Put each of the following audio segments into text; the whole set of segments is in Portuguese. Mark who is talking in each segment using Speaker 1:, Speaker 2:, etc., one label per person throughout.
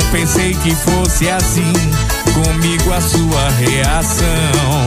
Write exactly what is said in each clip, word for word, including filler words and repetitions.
Speaker 1: pensei que fosse assim, comigo a sua reação.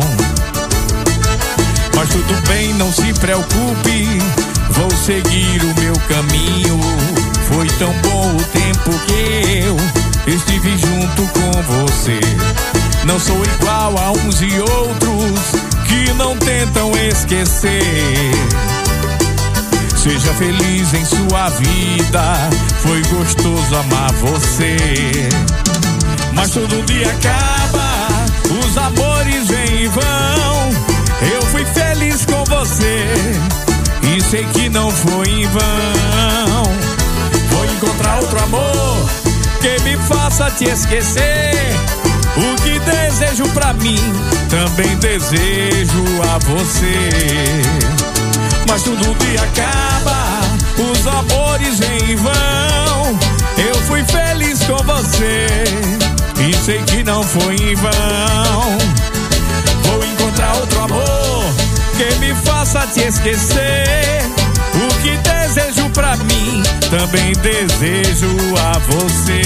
Speaker 1: Mas tudo bem, não se preocupe, vou seguir o meu caminho. Foi tão bom o tempo que eu estive junto com você. Não sou igual a uns e outros que não tentam esquecer. Seja feliz em sua vida, foi gostoso amar você. Mas todo dia acaba, os amores vêm e vão. Eu fui feliz com você e sei que não foi em vão. Vou encontrar outro amor que me faça te esquecer. O que desejo pra mim, também desejo a você. Mas tudo dia acaba, os amores vêm e vão. Eu fui feliz com você e sei que não foi em vão. Vou encontrar outro amor que me faça te esquecer. O que desejo pra mim, também desejo a você.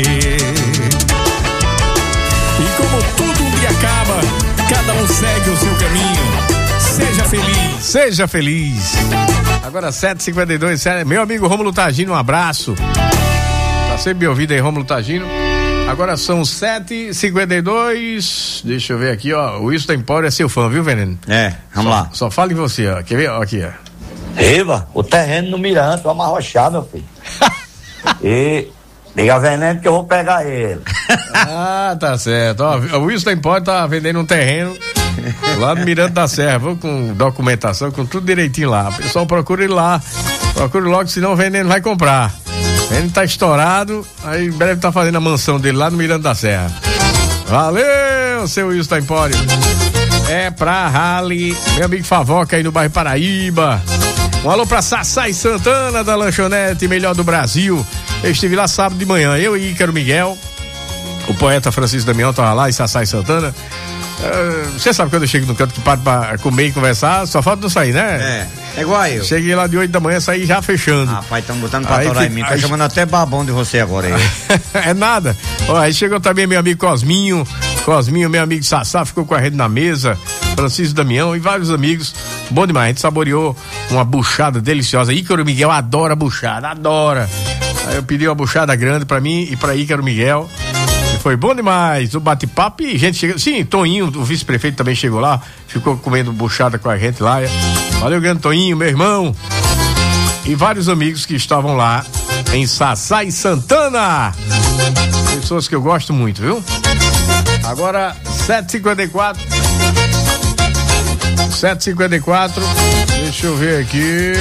Speaker 1: E como tudo um dia acaba, cada um segue o seu caminho. Seja feliz.
Speaker 2: Seja feliz. Agora sete e cinquenta e dois, meu amigo Rômulo Tagino, um abraço. Tá sempre me ouvindo aí, Rômulo Tagino. Agora são sete e cinquenta e dois. Deixa eu ver aqui, ó. O Wilson Empório é seu fã, viu, Veneno?
Speaker 3: É, vamos
Speaker 2: só,
Speaker 3: lá.
Speaker 2: Só fala em você, ó. Quer ver? Ó, aqui, ó.
Speaker 4: Riva, o terreno no Mirante, vamos arrochar, meu filho. E liga Veneno que eu vou pegar ele.
Speaker 2: Ah, tá certo. Ó, o Wilson Empório tá vendendo um terreno lá no Mirante da Serra, viu? Com documentação, com tudo direitinho lá. O pessoal procura ele lá. Procura logo, senão o Veneno vai comprar. O Veneno tá estourado, aí em breve tá fazendo a mansão dele lá no Mirante da Serra. Valeu, seu Wilson Empório. É pra Rally, meu amigo Favoca aí no bairro Paraíba. Um alô pra Sassai Santana da lanchonete melhor do Brasil. Eu estive lá sábado de manhã, eu e Ícaro Miguel, o poeta Francisco Damião tava lá em Sassai Santana. Uh, você sabe quando eu chego no canto que paro pra comer e conversar, só falta não sair, né?
Speaker 3: É, é igual eu.
Speaker 2: Cheguei lá de oito da manhã, saí já fechando.
Speaker 3: Rapaz, estão botando pra torar em mim, tá aí... chamando até babão de você agora aí.
Speaker 2: É nada. Ó, aí chegou também meu amigo Cosminho, Cosminho, meu amigo Sassá, ficou com a rede na mesa, Francisco Damião e vários amigos. Bom demais, a gente saboreou uma buchada deliciosa. Ícaro Miguel adora buchada, adora. Aí eu pedi uma buchada grande pra mim e pra Ícaro Miguel. Foi bom demais, o bate-papo e gente chegou. Sim, Toninho, o vice-prefeito também chegou lá, ficou comendo buchada com a gente lá. Valeu, grande Toninho, meu irmão. E vários amigos que estavam lá em Sassai Santana. Pessoas que eu gosto muito, viu? Agora, sete e cinquenta e quatro. sete e cinquenta e quatro. Deixa eu ver aqui.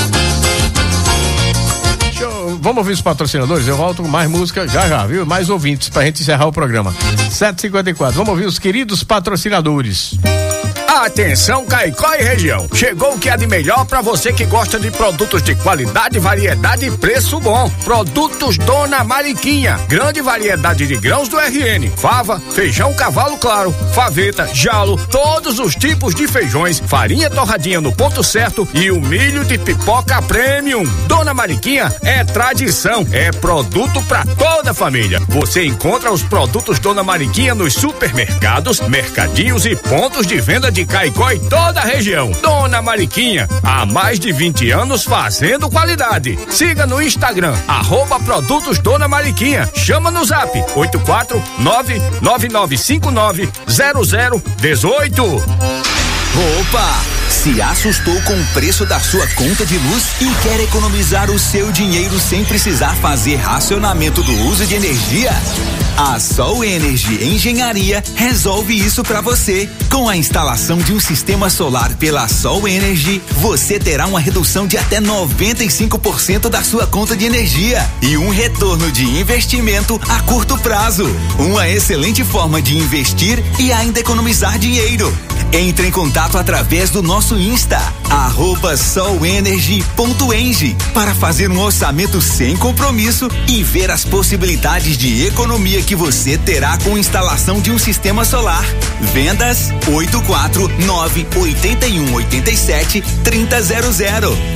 Speaker 2: Vamos ouvir os patrocinadores? Eu volto com mais música já já, viu? Mais ouvintes pra gente encerrar o programa. sete e cinquenta e quatro. Vamos ouvir os queridos patrocinadores.
Speaker 5: Atenção, Caicó e região. Chegou o que há de melhor para você que gosta de produtos de qualidade, variedade e preço bom. Produtos Dona Mariquinha. Grande variedade de grãos do R N. Fava, feijão cavalo claro, faveta, jalo, todos os tipos de feijões, farinha torradinha no ponto certo e o milho de pipoca premium. Dona Mariquinha é tradição, é produto para toda a família. Você encontra os produtos Dona Mariquinha nos supermercados, mercadinhos e pontos de venda de Caicó e toda a região. Dona Mariquinha, há mais de vinte anos fazendo qualidade. Siga no Instagram, arroba produtos Dona Mariquinha. Chama no zap oito quatro nove nove nove cinco nove zero zero um oito.
Speaker 6: Opa! Se assustou com o preço da sua conta de luz e quer economizar o seu dinheiro sem precisar fazer racionamento do uso de energia? A Sol Energy Engenharia resolve isso para você. Com a instalação de um sistema solar pela Sol Energy, você terá uma redução de até noventa e cinco por cento da sua conta de energia e um retorno de investimento a curto prazo. Uma excelente forma de investir e ainda economizar dinheiro. Entre em contato através do nosso Insta, arroba solenergy ponto eng, para fazer um orçamento sem compromisso e ver as possibilidades de economia que você terá com a instalação de um sistema solar. Vendas oito quatro nove oito um oito sete três zero zero.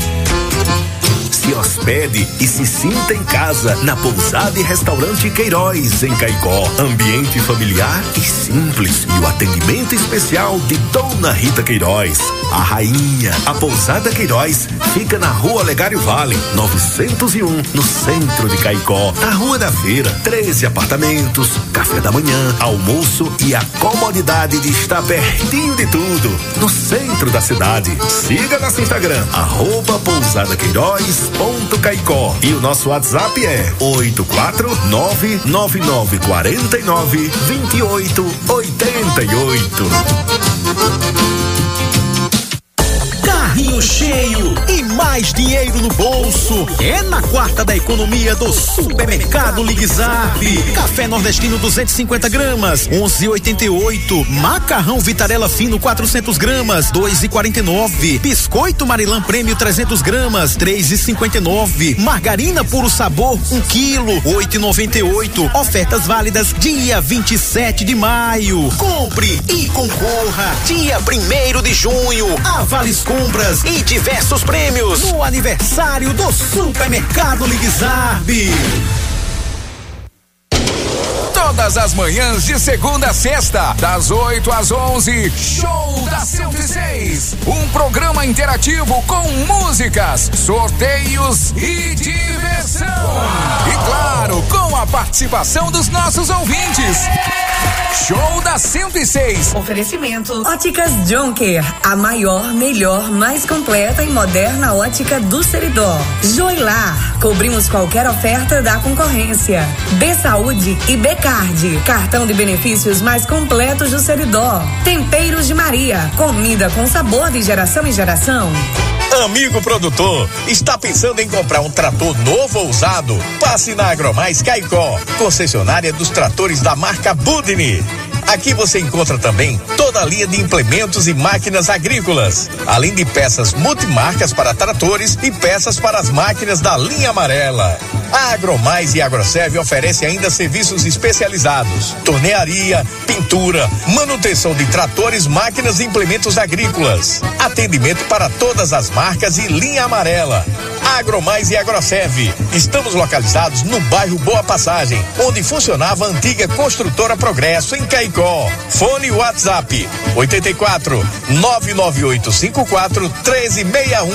Speaker 7: Se hospede e se sinta em casa na Pousada e Restaurante Queiroz, em Caicó. Ambiente familiar e simples e o atendimento especial de Dona Rita Queiroz, a rainha. A Pousada Queiroz fica na Rua Olegário Vale, novecentos e um, no centro de Caicó. Na Rua da Feira, treze apartamentos, café da manhã, almoço e a comodidade de estar pertinho de tudo, no centro da cidade. Siga nosso Instagram, arroba Pousada Queiroz ponto Caicó, e o nosso WhatsApp é oito quatro nove nove nove quatro nove dois oito oito oito.
Speaker 8: Carrinho cheio e mais dinheiro no bolso. É na quarta da economia do Supermercado Ligzap. Café nordestino duzentos e cinquenta gramas, onze e oitenta e oito. Macarrão Vitarella fino quatrocentos gramas, dois e quarenta e nove. Biscoito Marilã Prêmio trezentos gramas, três e cinquenta e nove. Margarina Puro Sabor um quilo, oito e noventa e oito. Ofertas válidas dia vinte e sete de maio. Compre e concorra dia primeiro de junho a vales compras e diversos prêmios no aniversário do Supermercado Ligzap.
Speaker 9: Todas as manhãs de segunda a sexta, das oito às onze, Show da cento e seis. Um programa interativo com músicas, sorteios e diversão. E claro, com a participação dos nossos ouvintes. Show da cento e seis.
Speaker 10: Oferecimento Óticas Jonker, a maior, melhor, mais completa e moderna ótica do Seridó. Joilar, cobrimos qualquer oferta da concorrência. B Saúde e B Card, cartão de benefícios mais completos do Seridó. Temperos de Maria, comida com sabor de geração em geração.
Speaker 11: Amigo produtor, está pensando em comprar um trator novo ou usado? Passe na Agromais Caicó, concessionária dos tratores da marca Budni. Aqui você encontra também toda a linha de implementos e máquinas agrícolas, além de peças multimarcas para tratores e peças para as máquinas da linha amarela. A Agromais e Agroserve oferece ainda serviços especializados: tornearia, pintura, manutenção de tratores, máquinas e implementos agrícolas. Atendimento para todas as marcas e linha amarela. Agromais e Agroserve. Estamos localizados no bairro Boa Passagem, onde funcionava a antiga construtora Progresso, em Caicó. Fone WhatsApp oito quatro nove nove oito cinco quatro um três seis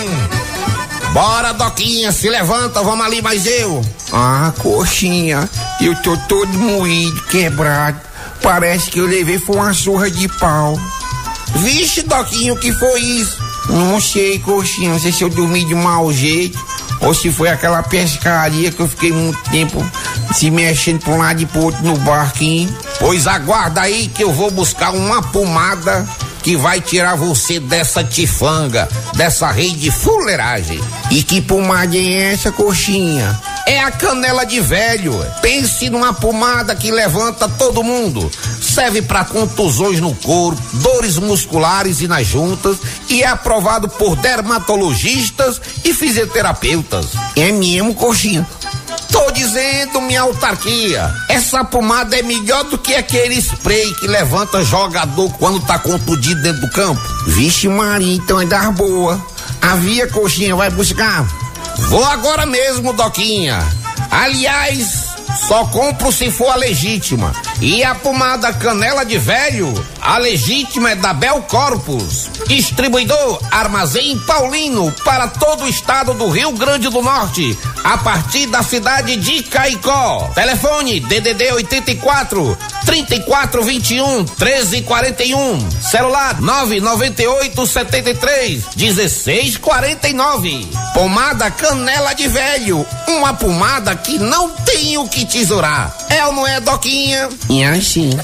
Speaker 11: um.
Speaker 12: Bora, Doquinha, se levanta, vamos ali, mais eu. Ah, coxinha, eu tô todo moído, quebrado. Parece que eu levei foi uma surra de pau. Vixe, Doquinha, o que foi isso? Não sei, coxinha, não sei se eu dormi de mau jeito ou se foi aquela pescaria que eu fiquei muito tempo se mexendo pra um lado e pro outro no barquinho. Pois aguarda aí que eu vou buscar uma pomada que vai tirar você dessa tifanga, dessa rede de fuleiragem. E que pomada é essa, coxinha? É a canela de velho. Pense numa pomada que levanta todo mundo. Serve para contusões no corpo, dores musculares e nas juntas, e é aprovado por dermatologistas e fisioterapeutas. É mesmo, coxinha? Tô dizendo, minha autarquia, essa pomada é melhor do que aquele spray que levanta jogador quando tá contundido dentro do campo. Vixe Maria, então é das boa. Havia, coxinha, vai buscar? Vou agora mesmo, Doquinha. Aliás, só compro se for a legítima. E a pomada canela de velho, a legítima é da Bel Corpus. Distribuidor Armazém Paulino para todo o estado do Rio Grande do Norte, a partir da cidade de Caicó. Telefone D D D oitenta e quatro, trinta e quatro, vinte e um, treze, quarenta e um. Celular nove nove oito, setenta e três, dezesseis, quarenta e nove. Pomada canela de velho, uma pomada que não tem o que tesourar. É ou não é, Doquinha? E assim.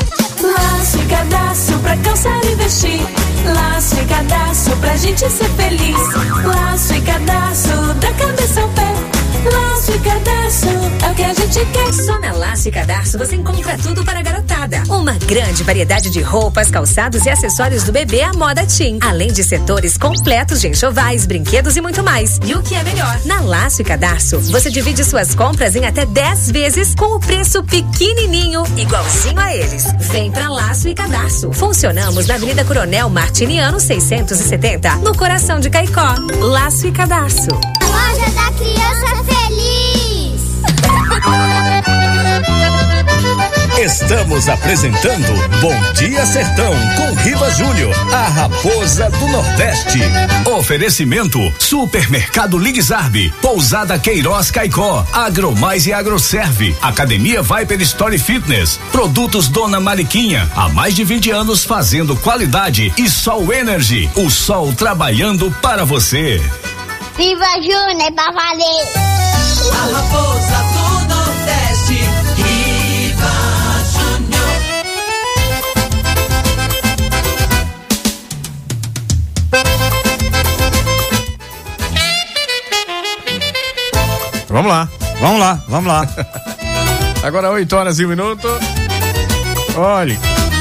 Speaker 13: Laço e cadastro pra calçar e vestir. Laço e cadastro pra gente ser feliz. Laço e cadastro da cabeça ao pé. Laço e cadastro é o que a gente gente quer.
Speaker 10: Só na Laço e Cadarço você encontra tudo para a garotada. Uma grande variedade de roupas, calçados e acessórios do bebê à moda teen. Além de setores completos de enxovais, brinquedos e muito mais. E o que é melhor? Na Laço e Cadarço, você divide suas compras em até dez vezes com o preço pequenininho, igualzinho a eles. Vem pra Laço e Cadarço. Funcionamos na Avenida Coronel Martiniano seiscentos e setenta, no coração de Caicó. Laço e Cadarço.
Speaker 14: Loja da Criança Feliz.
Speaker 7: Estamos apresentando Bom Dia Sertão com Riva Júnior, a raposa do Nordeste. Oferecimento Supermercado Liguizarbe, Pousada Queiroz Caicó, Agromais e Agroserve, Academia Viper Story Fitness, Produtos Dona Mariquinha, há mais de vinte anos fazendo qualidade, e Sol Energy, o sol trabalhando para você.
Speaker 14: Viva Júnior, é pra valer.
Speaker 15: A raposa do Nordeste, Viva Júnior.
Speaker 2: Vamos lá.
Speaker 3: Vamos lá, vamos lá.
Speaker 2: Agora oito horas e um minuto. Olhe.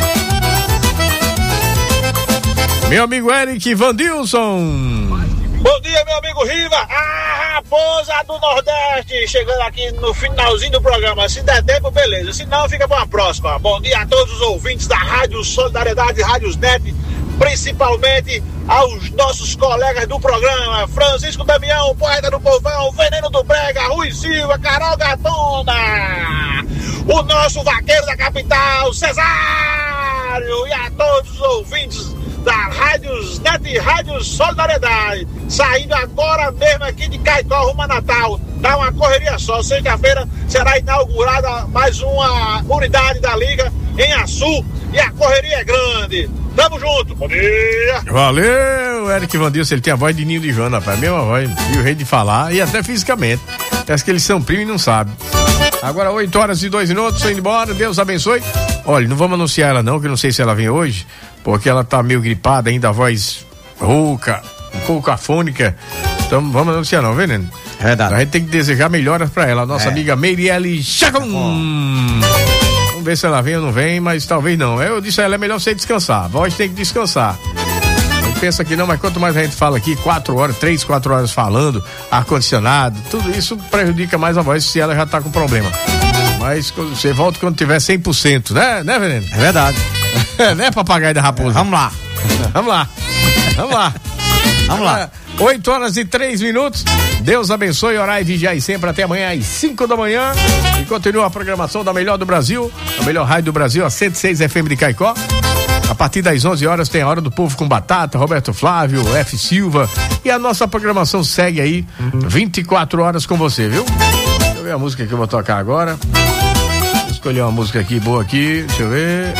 Speaker 2: Meu amigo Eric Vandilson.
Speaker 16: Bom dia, meu amigo Riva, a raposa do Nordeste, chegando aqui no finalzinho do programa. Se der tempo, beleza, se não, fica para uma próxima. Bom dia a todos os ouvintes da Rádio Solidariedade, Rádios Net, principalmente aos nossos colegas do programa, Francisco Damião, Poeta do Povão, Veneno do Brega, Rui Silva, Carol Gatona, o nosso vaqueiro da capital, Cesário, e a todos os ouvintes da Rádios Net e Rádio Solidariedade, saindo agora mesmo aqui de Caicó rumo a Natal. Dá uma correria só. Sexta-feira será inaugurada mais uma unidade da Liga em Açu e a correria é grande. Tamo junto, bom dia.
Speaker 2: Valeu, Eric Vandilson, ele tem a voz de Ninho de Joana, rapaz, a mesma voz, e o jeito de falar, e até fisicamente. Parece que eles são primos e não sabem. Agora oito horas e dois minutos, indo embora, Deus abençoe. Olha, não vamos anunciar ela não, que eu não sei se ela vem hoje, porque ela tá meio gripada ainda, a voz rouca, um pouco afônica. Então vamos anunciar não, Veneno?
Speaker 3: Verdade.
Speaker 2: A gente tem que desejar melhoras pra ela, a nossa é. amiga Meirelle Chacon. Vamos ver se ela vem ou não vem, mas talvez não. Eu disse a ela, é melhor você descansar, a voz tem que descansar. Pensa que não, mas quanto mais a gente fala aqui, quatro horas, três, quatro horas falando, ar-condicionado, tudo isso prejudica mais a voz se ela já tá com problema. Mas você volta quando tiver cem por cento, né, né, Veneno?
Speaker 3: É verdade.
Speaker 2: Né, papagaio da raposa?
Speaker 3: É, vamos lá.
Speaker 2: Vamos lá. Vamos lá.
Speaker 3: Vamos lá.
Speaker 2: oito horas e três minutos. Deus abençoe, orar e vigiar e sempre até amanhã às cinco da manhã. E continua a programação da melhor do Brasil, a melhor rádio do Brasil, a cento e seis F M de Caicó. A partir das onze horas tem a Hora do Povo com Batata, Roberto Flávio, F. Silva. E a nossa programação segue aí vinte e quatro horas com você, viu? Deixa eu ver a música que eu vou tocar agora. Vou escolher uma música aqui, boa aqui. Deixa eu ver.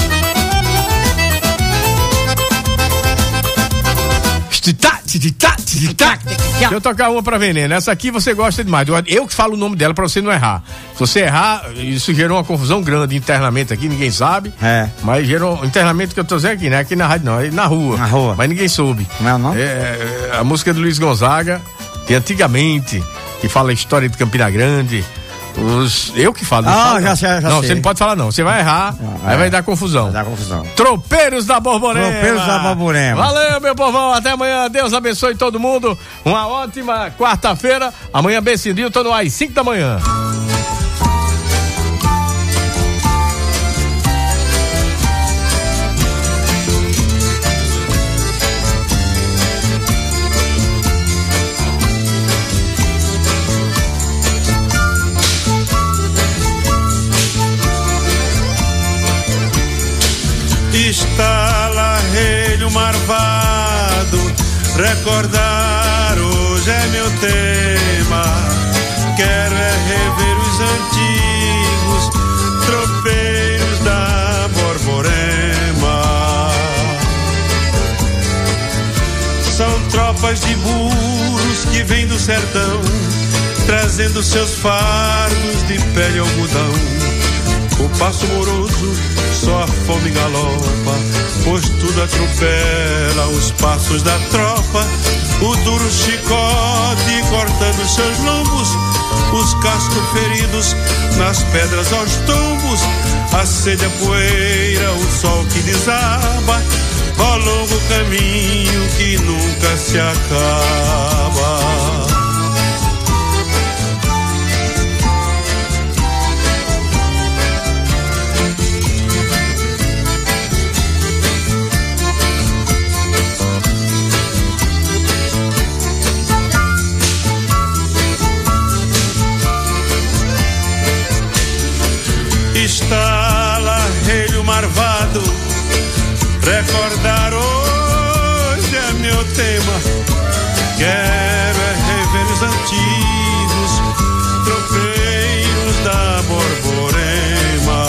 Speaker 2: Deixa eu tocar uma pra Veneno. Essa aqui você gosta demais. Eu que falo o nome dela pra você não errar. Se você errar, isso gerou uma confusão grande internamente aqui, ninguém sabe.
Speaker 3: É.
Speaker 2: Mas gerou internamente que eu tô dizendo aqui, né? Aqui na rádio não, é na rua.
Speaker 3: Na rua.
Speaker 2: Mas ninguém soube.
Speaker 3: Não é o nome?
Speaker 2: É, a música do Luiz Gonzaga, que antigamente, que fala a história de Campina Grande. Os, eu que falo.
Speaker 3: Ah,
Speaker 2: falo,
Speaker 3: já sei, já
Speaker 2: Não,
Speaker 3: sei.
Speaker 2: você não pode falar não, você vai errar, ah, aí é. vai dar confusão.
Speaker 3: Vai dar confusão.
Speaker 2: Tropeiros da Borborema.
Speaker 3: Tropeiros da Borborema.
Speaker 2: Valeu, meu povão, até amanhã, Deus abençoe todo mundo, uma ótima quarta-feira, amanhã bem cedinho, tô no ar às cinco da manhã.
Speaker 17: Estala, relho marvado, recordar hoje é meu tema. Quero é rever os antigos tropeiros da Borborema. São tropas de burros que vêm do sertão, trazendo seus fardos de pele algodão. O passo moroso, só a fome galopa, pois tudo atropela os passos da tropa. O duro chicote cortando seus lombos, os cascos feridos nas pedras aos tombos, a sede, a poeira, o sol que desaba, ó longo caminho que nunca se acaba. Estala, relho marvado, recordar hoje é meu tema. Quero é rever os antigos tropeiros da Borborema.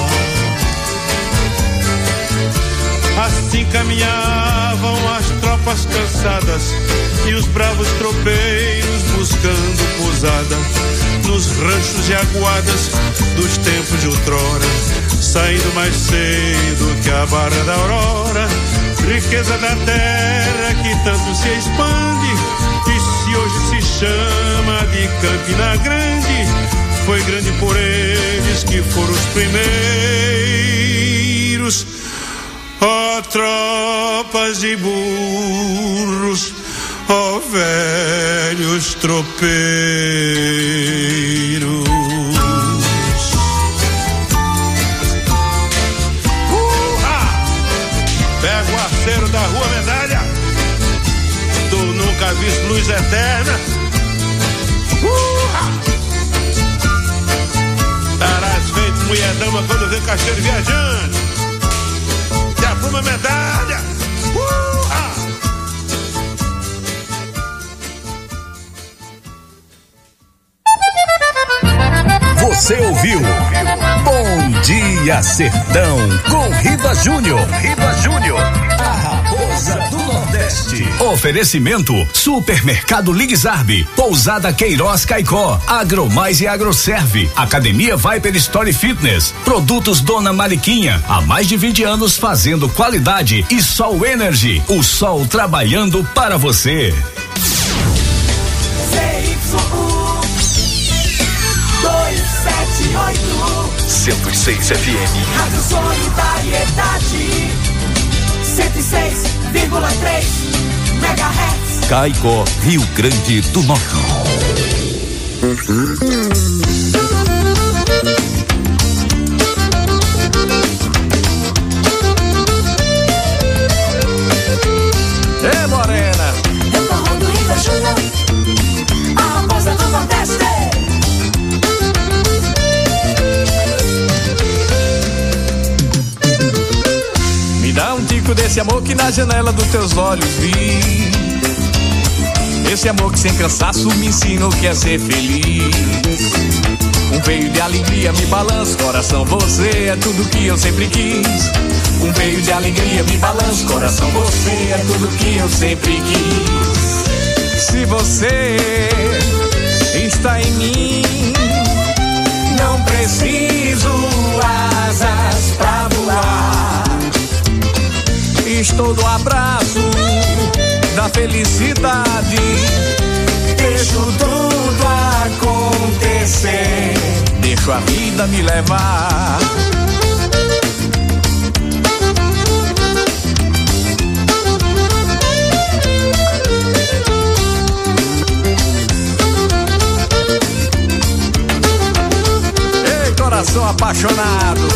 Speaker 17: Assim caminhavam as tropas cansadas e os bravos tropeiros buscando pousada nos ranchos e aguadas dos tempos de outrora, saindo mais cedo que a barra da aurora, riqueza da terra que tanto se expande, e se hoje se chama de Campina Grande, foi grande por eles que foram os primeiros, ó tropas de burros, ó velhos tropeiros. Pega o arceiro da Rua Medalha, tu nunca viste luz eterna. Uh-ha! Tarás feito mulher dama quando vê cacheiro viajante. Te afuma medalha. Uh-ha!
Speaker 7: Você ouviu Bom Dia Sertão com Riva Júnior. Riva Júnior, a raposa do Nordeste. Oferecimento Supermercado Liguizarbe, Pousada Queiroz Caicó, Agromais e Agroserve, Academia Viper Story Fitness, Produtos Dona Mariquinha, há mais de vinte anos fazendo qualidade, e Sol Energy, o sol trabalhando para você.
Speaker 6: cento e seis F M.
Speaker 15: Rádio Solidariedade. cento e seis vírgula três megahertz.
Speaker 6: Caicó, Rio Grande do Norte.
Speaker 2: É, Morena.
Speaker 15: Eu tô rondo Riva Júnior, a raposa do Nordeste.
Speaker 1: Dá um tico desse amor que na janela dos teus olhos vi. Esse amor que sem cansaço me ensina o que é ser feliz. Um veio de alegria me balança, coração, você é tudo que eu sempre quis. Um veio de alegria me balança, coração, você é tudo que eu sempre quis. Se você está em mim, não preciso asas pra voar. Estou no abraço da felicidade. Deixo tudo acontecer, deixo a vida me levar. Ei, coração apaixonado.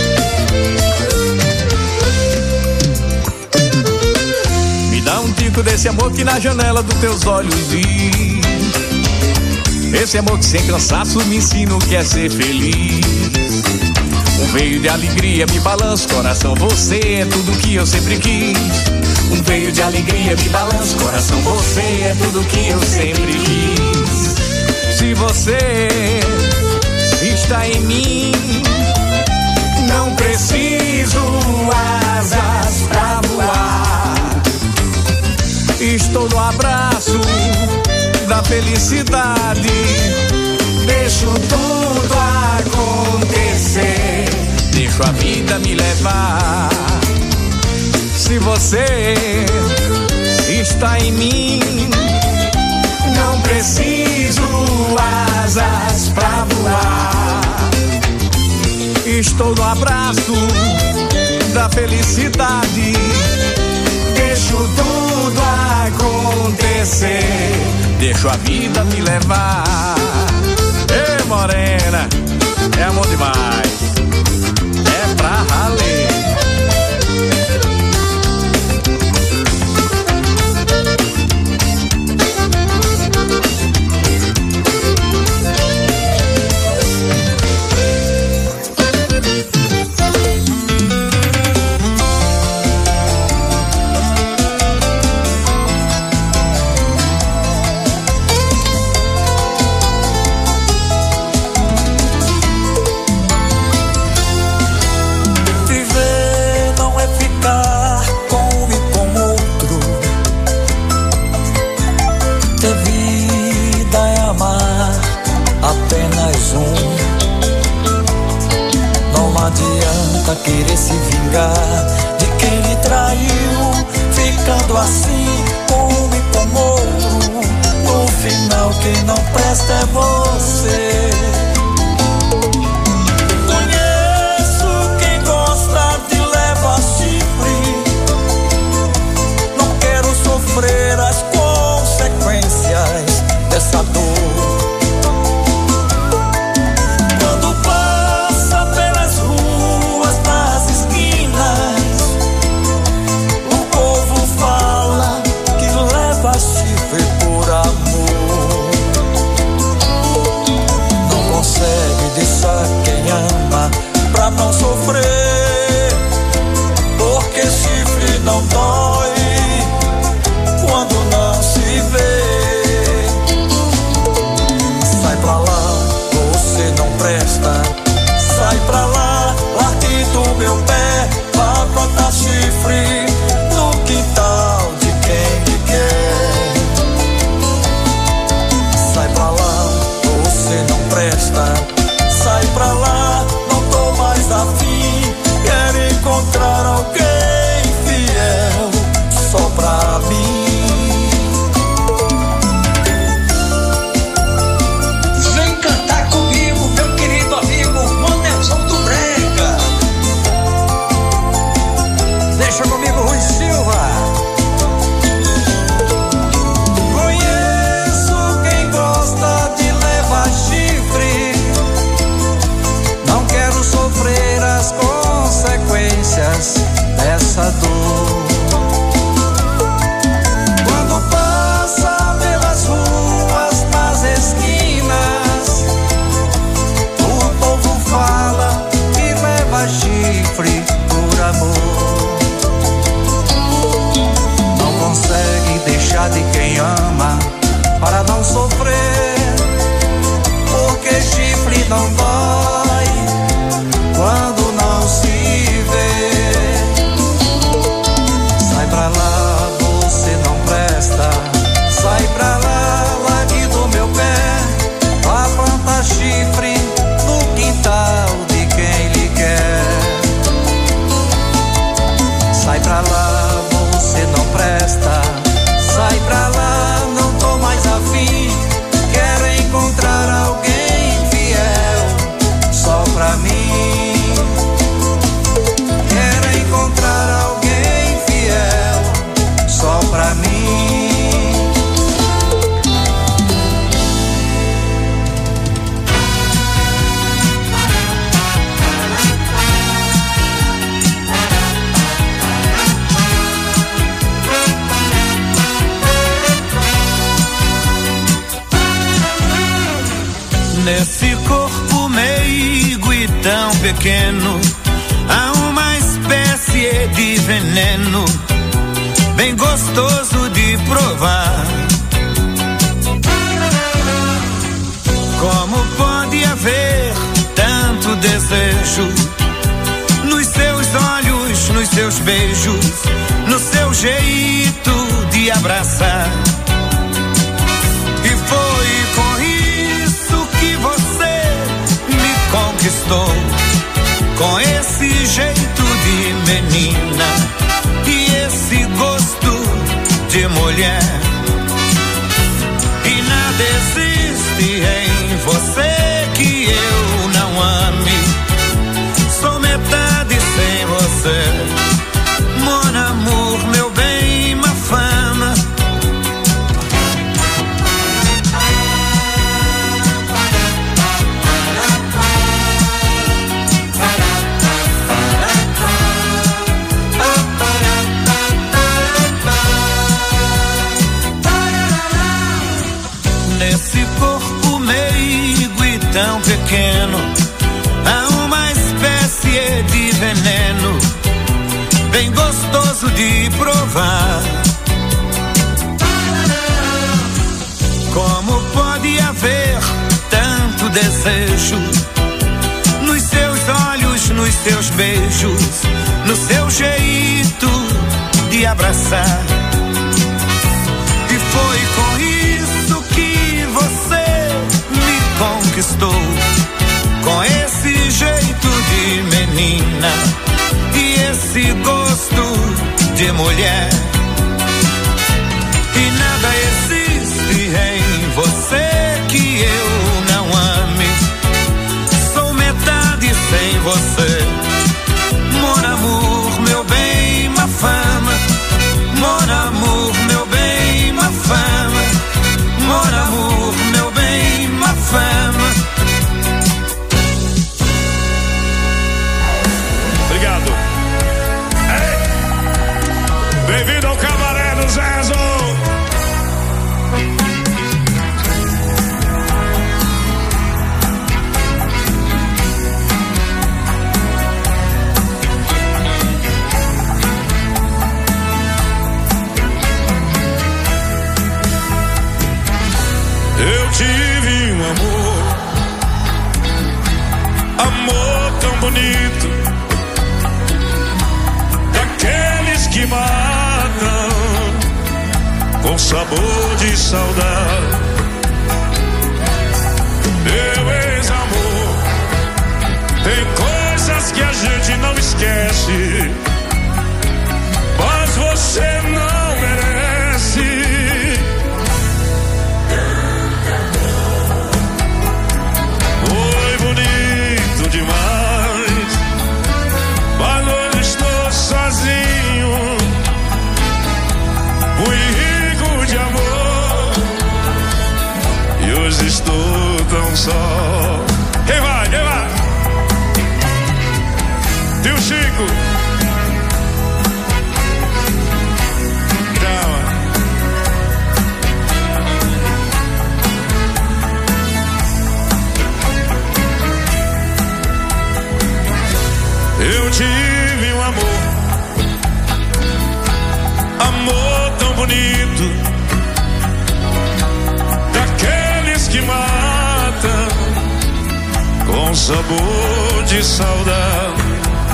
Speaker 1: Dá um tico desse amor que na janela dos teus olhos vi. Esse amor que sem cansaço me ensina o que é ser feliz. Um veio de alegria me balança, coração, você é tudo que eu sempre quis. Um veio de alegria me balança, coração, você é tudo que eu sempre quis. Se você está em mim, não preciso asas pra voar. Estou no abraço da felicidade. Deixo tudo acontecer, deixo a vida me levar. Se você está em mim, não preciso preciso asas pra voar.
Speaker 2: Estou no abraço da felicidade.
Speaker 1: Deixo tudo acontecer.
Speaker 2: Deixo a vida me levar. Ei, morena, é amor demais. É pra valer.
Speaker 18: Querer se vingar de quem lhe traiu, ficando assim com um e com outro. No final quem não presta é você. Conheço quem gosta de levar chifre. Não quero sofrer as consequências dessa dor. Não sofrer, porque chifre não dói quando não se vê. Sai pra lá, você não presta. Sai pra lá, largue do meu pé. Vá plantar chifre no quintal de quem lhe quer. Sai pra lá, você não presta. Sai pra lá, mais afim, quero encontrar alguém fiel só pra mim. Vem cantar comigo, meu querido amigo Manelzão do Brega. Deixa comigo, Rui Silva. Conheço quem gosta de levar chifre. Não quero sofrer as consequências dessa dor. Quando passa pelas ruas, nas esquinas, o povo fala que leva chifre por amor. Não consegue deixar de quem ama para não sofrer, porque chifre não dói quando não se vê. Sai pra lá, você não presta. Sai pra lá, largue do meu pé. Vá plantar chifre no quintal de quem lhe quer. Sai pra lá, você não presta. Sai pra lá, não tô mais afim. Quero encontrar alguém fiel só pra mim. Encontrar alguém fiel só pra mim.
Speaker 19: Nesse corpo meigo e tão pequeno há uma espécie de veneno bem gostoso de provar. Como pode haver tanto desejo nos seus olhos, nos seus beijos, no seu jeito de abraçar? E foi com isso que você me conquistou, com esse jeito de menina e esse gosto de mulher. E nada existe sereno, há uma espécie de veneno bem gostoso de provar. Como pode haver tanto desejo nos seus olhos, nos seus beijos, no seu jeito de abraçar? E foi com isso que você me conquistou, com esse jeito de menina e esse gosto de mulher. E nada existe em você que eu não ame. Sou metade sem você. Mon amour, meu bem, ma fama. Mon amour, meu bem, ma fama. Mon amour, meu bem, ma fama.
Speaker 17: Obrigado. Bem-vindo ao cabaré do Zezo. Eu tive um amor, amor tão bonito, daqueles que matam com sabor de saudade. Meu ex-amor, tem coisas que a gente não esquece, mas você não merece. Foi bonito demais, mas hoje estou sozinho. Fui rico de amor e hoje estou tão só. Quem vai? Quem vai? Tio Chico. Calma. Eu tive um amor, amor tão bonito, daqueles que matam com sabor de saudade.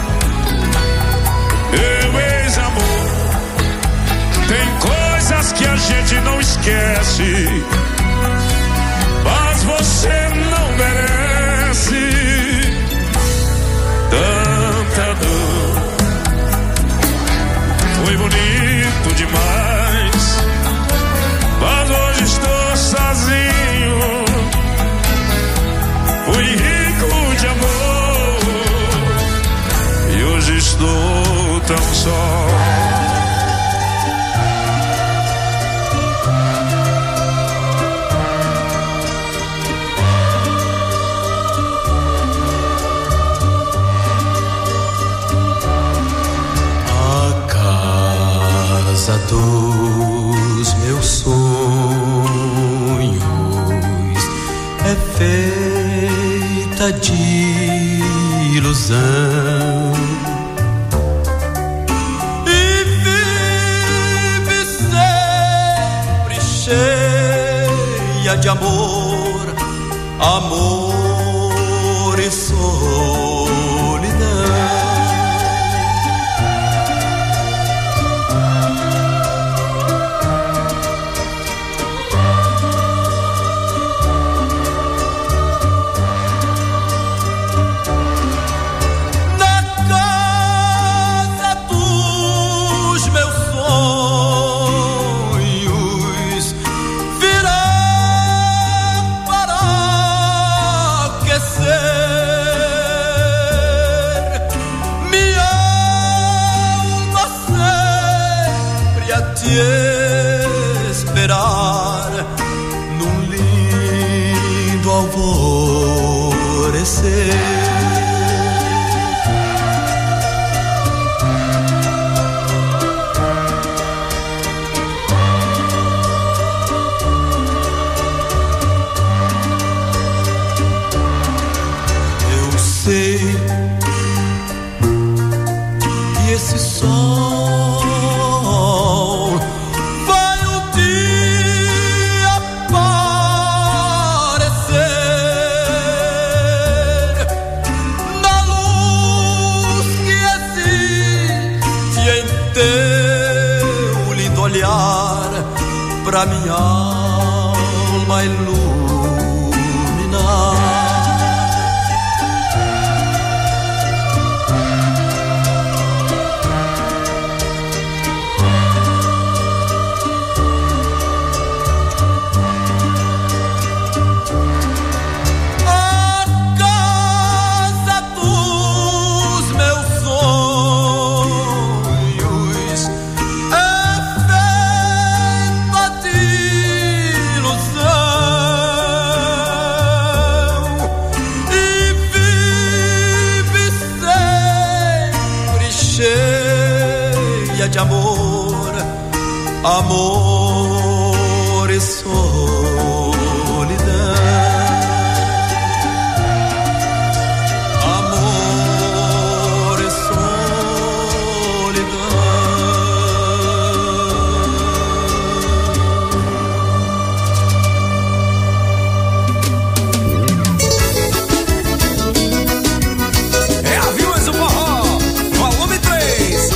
Speaker 17: Meu ex-amor, tem coisas que a gente não esquece, mas você não merece tanta dor. Foi bonito demais, mas hoje estou sozinho. Fui rico de amor e hoje estou tão só.
Speaker 18: Dos meus sonhos é feita de ilusão e vive sempre cheia de amor, amor e solidão. Esperar num lindo alvorecer. sei que esse sol vai um dia aparecer na luz que existe em teu lindo olhar, pra minha alma iluminar. De amor, amor e solidão, amor e solidão.
Speaker 8: É Aviões do Forró, volume três.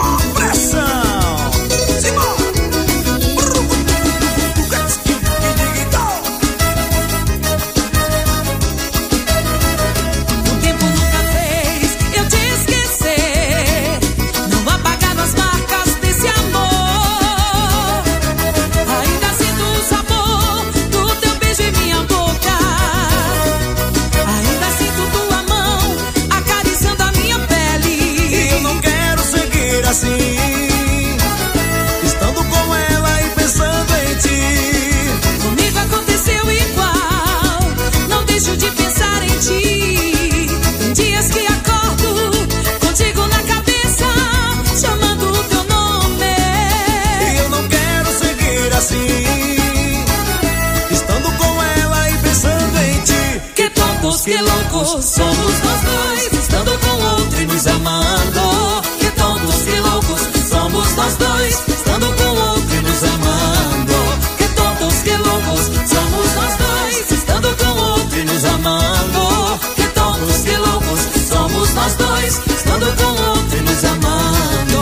Speaker 18: Que loucos somos nós dois, estando com outro e nos amando. Que tontos, que loucos somos nós dois, estando com outro e nos amando. Que tontos, que loucos somos nós dois, estando com outro e nos amando. Que tontos, que loucos somos nós dois, estando com outro e nos amando.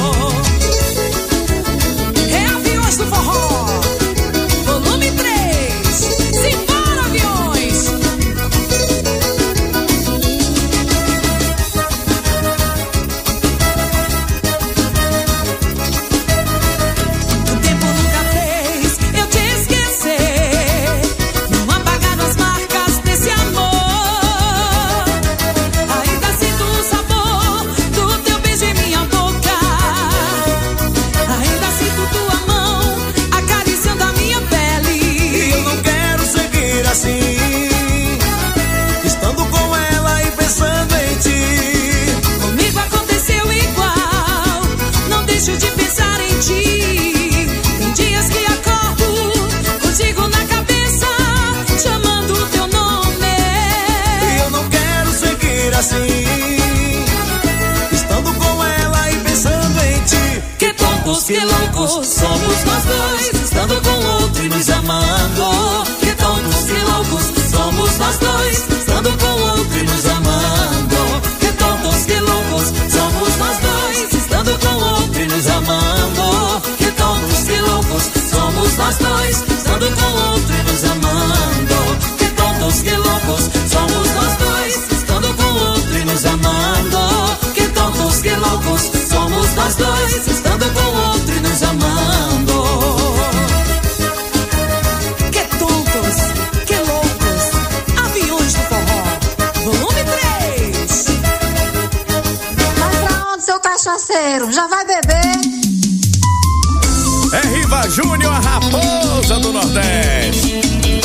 Speaker 18: É Aviões do Forró, volume três. Simbora, aviões! Que loucos somos nós dois, estando com outro e nos amando. Que tontos, que loucos somos nós dois, estando com outro e nos amando. Que tontos, que loucos somos nós dois, estando com outro e nos amando. Que tontos, que loucos somos nós dois, estando com outro e nos amando. Que tontos, que loucos somos nós dois, estando com outro e nos amando. Que tontos, que loucos somos nós dois, estando com outro e nos amando. Que tontos, que loucos, Aviões do Forró, volume três.
Speaker 20: Vai pra onde, seu cachaceiro? Já vai beber?
Speaker 2: É Riva Júnior, a raposa do Nordeste.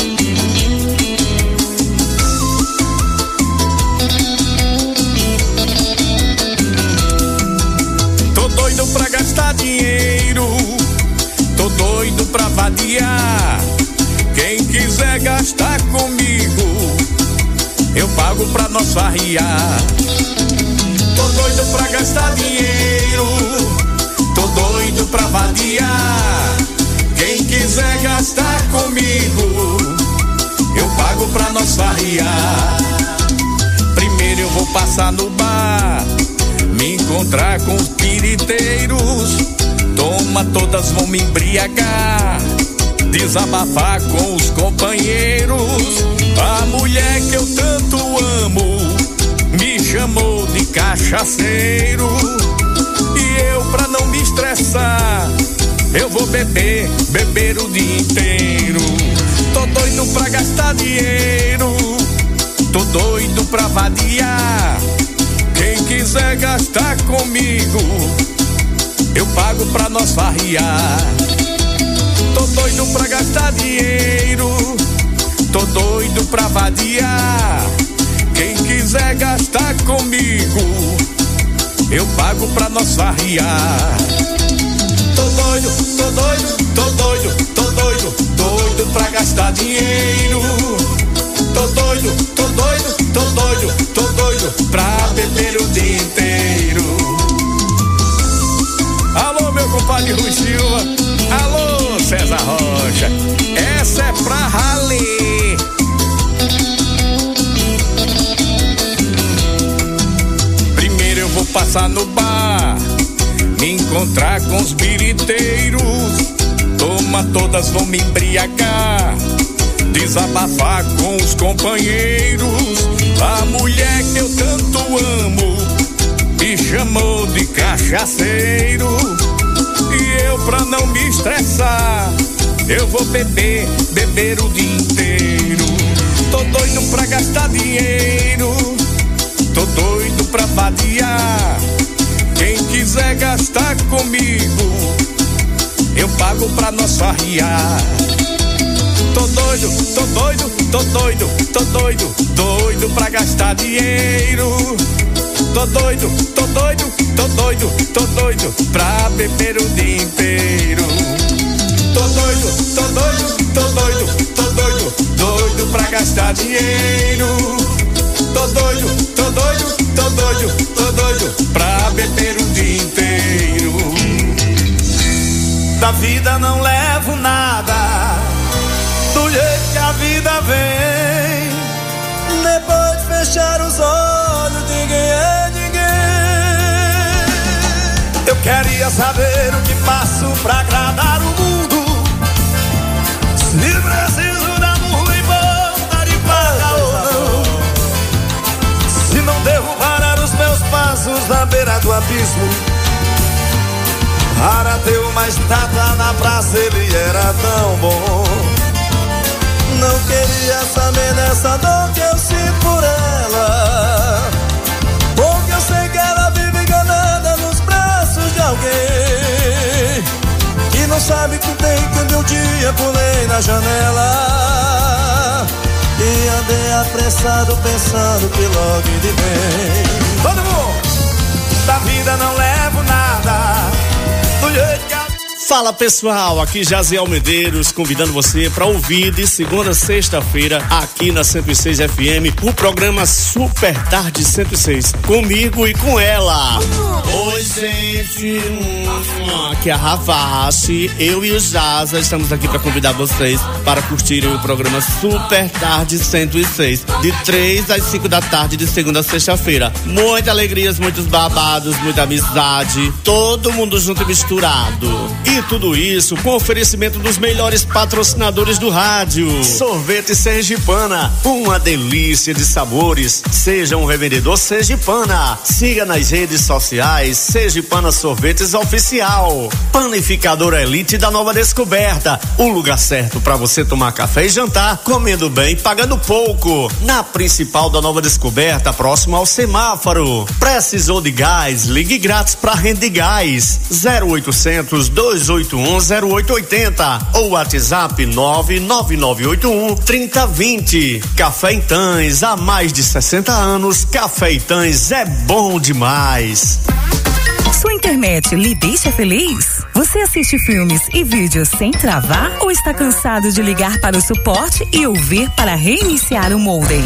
Speaker 2: Tô doido pra gastar dinheiro, tô doido pra vadiar. Quem quiser gastar comigo, eu pago
Speaker 1: pago pra nós farriar. Tô doido pra gastar dinheiro, tô doido pra vadiar. Quem quiser gastar comigo, eu pago pra nós farriar. Primeiro eu vou passar no bar, me encontrar com os piriteiros. Toma, todas vão me embriagar, desabafar com os companheiros. A mulher que eu tanto amo me chamou de cachaceiro. E eu, pra não me estressar, eu vou beber, beber o dia inteiro. Tô doido pra gastar dinheiro, tô doido pra vadiar. Quem quiser gastar comigo, eu pago pra nós farriar. Tô doido pra gastar dinheiro, tô doido pra vadiar. Quem quiser gastar comigo, eu pago pra nós farriar. Tô doido, tô doido, tô doido, tô doido, doido pra gastar dinheiro. Tô doido, tô doido, tô doido, tô doido pra beber o dia inteiro. Alô, meu compadre Rui Silva. Alô, César Rocha. Essa é pra ralê. Primeiro eu vou passar no bar, me encontrar com os biriteiros. Toma, todas vão me embriagar, desabafar com os companheiros. A mulher que eu tanto amo me chamou de cachaceiro. E eu, pra não me estressar, eu vou beber, beber o dia inteiro. Tô doido pra gastar dinheiro, tô doido pra vadiar. Quem quiser gastar comigo, eu pago pra nós farriar. Tô doido, tô doido, tô doido, tô doido, doido pra gastar dinheiro. Tô doido, tô doido, tô doido, tô doido pra beber o dia inteiro. Tô doido, tô doido, tô doido, tô doido, doido pra gastar dinheiro. Tô doido, tô doido, tô doido, tô doido pra beber o dia inteiro.
Speaker 19: Da vida não levo nada, do jeito que a vida vem. Depois de fechar os olhos, ninguém é ninguém. Eu queria saber o que faço pra agradar o mundo. Se preciso dar murro em ponta de faca ou não. Se não derrubar os meus passos na beira do abismo, para ter uma estátua na praça, ele era tão bom. Não queria saber dessa dor que eu sinto por ela, porque eu sei que ela vive enganada nos braços de alguém que não sabe que tem que um dia pulei na janela e andei apressado pensando que logo de vem. Todo mundo! Da vida não levo nada, do jeito que a...
Speaker 21: Fala pessoal, aqui Jaziel Medeiros convidando você para ouvir de segunda a sexta-feira aqui na cento e seis F M o programa Super Tarde cento e seis, comigo e com ela. Oi gente, aqui é a Ravache, eu e o Jaza estamos aqui para convidar vocês para curtirem o programa Super Tarde cento e seis, de três às cinco da tarde de segunda a sexta-feira. Muitas alegrias, muitos babados, muita amizade, todo mundo junto e misturado. E tudo isso com oferecimento dos melhores patrocinadores do rádio. Sorvete Sergipana, uma delícia de sabores. Seja um revendedor Sergipana. Siga nas redes sociais Sergipana Sorvetes Oficial. Panificadora Elite da Nova Descoberta, o lugar certo para você tomar café e jantar, comendo bem, pagando pouco. Na principal da Nova Descoberta, próximo ao semáforo. Precisou de gás? Ligue grátis para Rende Gás. zero oitocentos, dois oito um, zero oito oito zero ou WhatsApp nove nove nove oito um, três zero dois zero. Café Itãs, há mais de sessenta anos, Café Itãs é bom demais.
Speaker 10: Sua internet lhe deixa feliz? Você assiste filmes e vídeos sem travar ou está cansado de ligar para o suporte e ouvir para reiniciar o modem?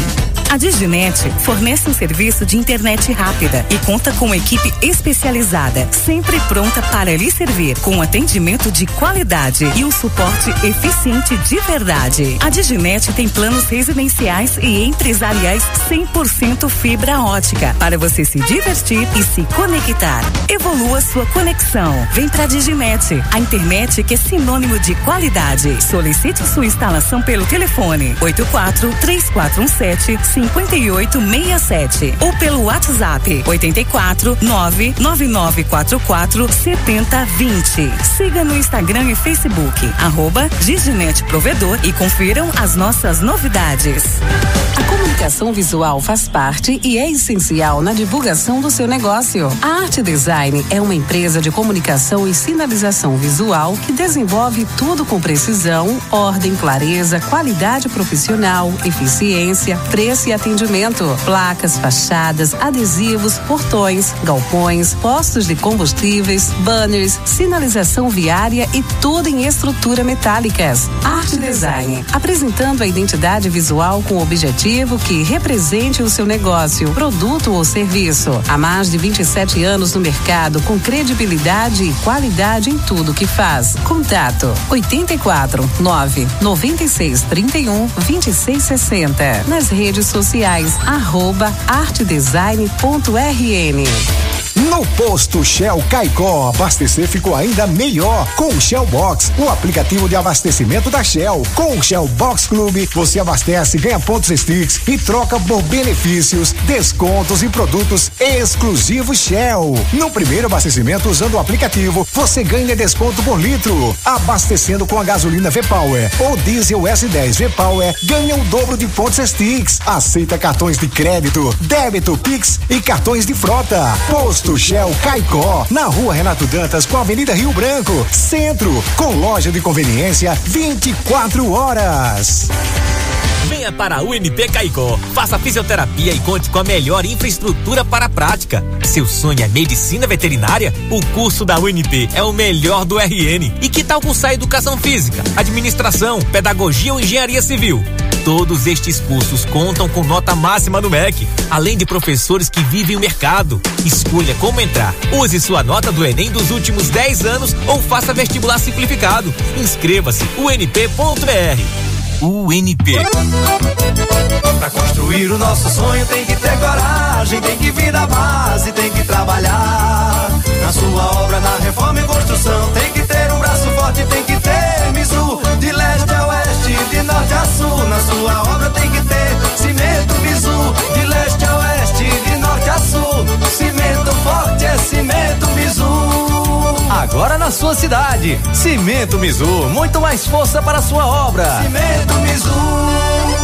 Speaker 4: A Diginet fornece um serviço de internet rápida e conta com uma equipe especializada, sempre pronta para lhe servir, com atendimento de qualidade e um suporte eficiente de verdade. A Diginet tem planos residenciais e empresariais cem por cento fibra ótica, para você se divertir e se conectar. Evolua sua conexão. Vem pra Diginet, a internet que é sinônimo de qualidade. Solicite sua instalação pelo telefone oito quatro três quatro um sete cinco oito seis sete ou pelo WhatsApp oito quatro nove nove nove quatro quatro sete zero dois zero. Siga no Instagram e Facebook, arroba Diginet Provedor, e confiram as nossas novidades. A comunicação visual faz parte e é essencial na divulgação do seu negócio. A Arte Design é uma empresa de comunicação e sinalização visual que desenvolve tudo com precisão, ordem, clareza, qualidade profissional, eficiência, preço e atendimento. Placas, fachadas, adesivos, portões, galpões, postos de combustíveis, banners, sinalização viária e tudo em estrutura metálicas. Arte Design, apresentando a identidade visual com o objetivo que represente o seu negócio, produto ou serviço. Há mais de vinte e sete anos no mercado, com credibilidade e qualidade em tudo que faz. Contato oito quatro nove nove seis três um dois seis seis zero. Nas redes sociais, arroba artedesign ponto r n.
Speaker 22: No posto Shell Caicó, abastecer ficou ainda melhor com o Shell Box, o aplicativo de abastecimento da Shell. Com o Shell Box Clube, você abastece, ganha pontos Sticks e troca por benefícios, descontos e produtos exclusivos Shell. No primeiro abastecimento usando o aplicativo, você ganha desconto por litro. Abastecendo com a gasolina V-Power ou diesel S dez V-Power, ganha o dobro de pontos Sticks. Aceita cartões de crédito, débito, Pix e cartões de frota. Posto Shell Caicó, na rua Renato Dantas com a Avenida Rio Branco, Centro, com loja de conveniência vinte e quatro horas.
Speaker 23: Venha para a U N P Caicó, faça fisioterapia e conte com a melhor infraestrutura para a prática. Seu sonho é medicina veterinária? O curso da U N P é o melhor do R N. E que tal cursar educação física, administração, pedagogia ou engenharia civil? Todos estes cursos contam com nota máxima no M E C, além de professores que vivem o mercado. Escolha como entrar. Use sua nota do Enem dos últimos dez anos ou faça vestibular simplificado. Inscreva-se u n p ponto b r. U N P.
Speaker 18: Pra construir o nosso sonho tem que ter coragem, tem que vir da base, tem que trabalhar. Na sua obra, na reforma e construção, tem que ter um braço forte, tem que ter Mizu. De leste a oeste, de norte a sul, na sua obra tem que ter cimento Mizu. De leste a oeste, de norte a sul, cimento forte é cimento Mizu.
Speaker 24: Agora na sua cidade, Cimento Mizu, muito mais força para a sua obra.
Speaker 18: Cimento Mizu.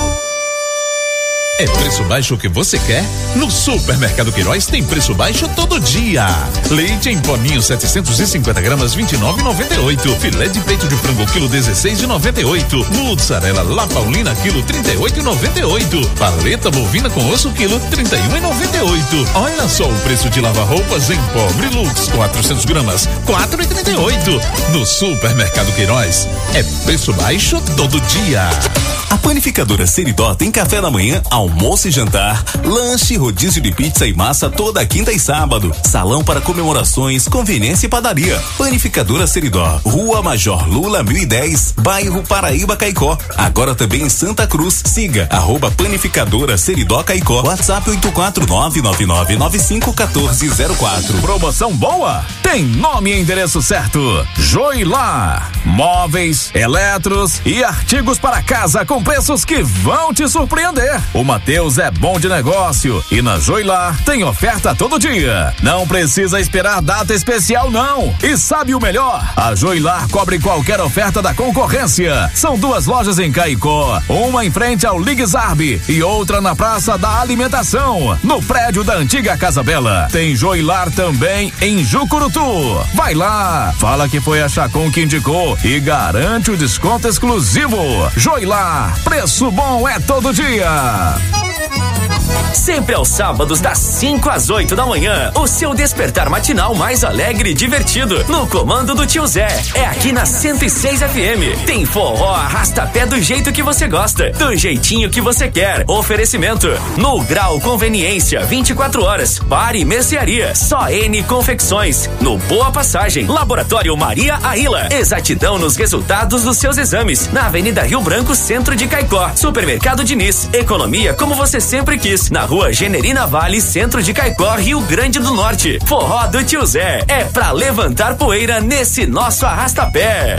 Speaker 25: É preço baixo que você quer? No Supermercado Queiroz tem preço baixo todo dia. Leite em poninho setecentos e cinquenta gramas vinte e nove e noventa e oito. Filé de peito de frango quilo dezesseis e noventa e oito. Mussarela La Paulina quilo trinta e oito e noventa e oito. Paleta bovina com osso quilo trinta e um e noventa e oito. Olha só o preço de lava-roupas em Pobre Lux quatrocentos gramas quatro e trinta e oito. No Supermercado Queiroz é preço baixo todo dia.
Speaker 26: A Panificadora Seridó tem café da manhã, almoço e jantar, lanche, rodízio de pizza e massa toda quinta e sábado, salão para comemorações, conveniência e padaria. Panificadora Seridó, Rua Major Lula mil e dez, bairro Paraíba Caicó. Agora também em Santa Cruz. Siga arroba Panificadora Seridó Caicó. WhatsApp oito quatro nove nove nove nove cinco um quatro zero quatro.
Speaker 27: Promoção boa? Tem nome e endereço certo. Joilar. Móveis, eletros e artigos para casa com preços que vão te surpreender. O Mateus é bom de negócio e na Joilar tem oferta todo dia. Não precisa esperar data especial não. E sabe o melhor? A Joilar cobre qualquer oferta da concorrência. São duas lojas em Caicó, uma em frente ao Ligue Zarb e outra na Praça da Alimentação, no prédio da antiga Casa Bela. Tem Joilar também em Jucurutu. Vai lá, fala que foi a Chacon que indicou e garante o desconto exclusivo. Joilar, preço bom é todo dia.
Speaker 5: Sempre aos sábados, das cinco às oito da manhã. O seu despertar matinal mais alegre e divertido. No comando do tio Zé. É aqui na cento e seis F M. Tem forró arrasta-pé do jeito que você gosta. Do jeitinho que você quer. Oferecimento. No Grau Conveniência. vinte e quatro horas. Bar e mercearia. Só N Confecções. No Boa Passagem. Laboratório Maria Aila. Exatidão nos resultados dos seus exames. Na Avenida Rio Branco, centro de Caicó. Supermercado Diniz. Economia como você sempre quis. Na Rua Generina Vale, centro de Caicó, Rio Grande do Norte. Forró do tio Zé. É pra levantar poeira nesse nosso arrasta-pé.